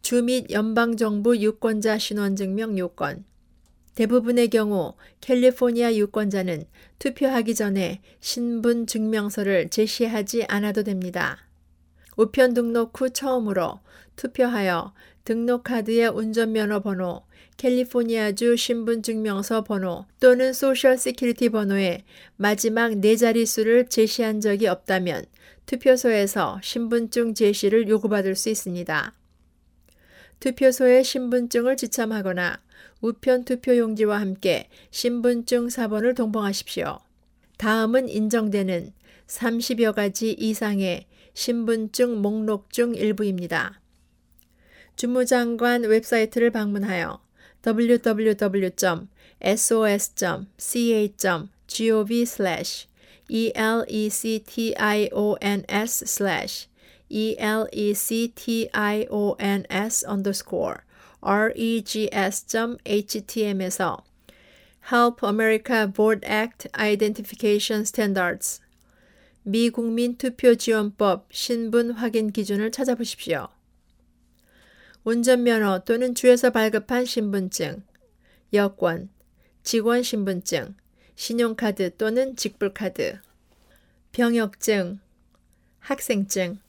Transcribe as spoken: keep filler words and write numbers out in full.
주 및 연방정부 유권자 신원증명 요건. 대부분의 경우 캘리포니아 유권자는 투표하기 전에 신분증명서를 제시하지 않아도 됩니다. 우편 등록 후 처음으로 투표하여 등록카드의 운전면허 번호, 캘리포니아주 신분증명서 번호 또는 소셜 시큐리티 번호의 마지막 네 자릿수를 제시한 적이 없다면 투표소에서 신분증 제시를 요구받을 수 있습니다. 투표소에 신분증을 지참하거나 우편 투표용지와 함께 신분증 사본을 동봉하십시오. 다음은 인정되는 삼십여 가지 이상의 신분증 목록 중 일부입니다. 주무장관 웹사이트를 방문하여 더블유 더블유 더블유 점 에스오에스 점 씨에이치 점 gov 슬래시 elections 슬래시 elections underscore regs.htm에서 Help America Vote Act Identification Standards 미국민 투표지원법 신분 확인 기준을 찾아보십시오. 운전면허 또는 주에서 발급한 신분증, 여권, 직원 신분증, 신용카드 또는 직불카드, 병역증, 학생증,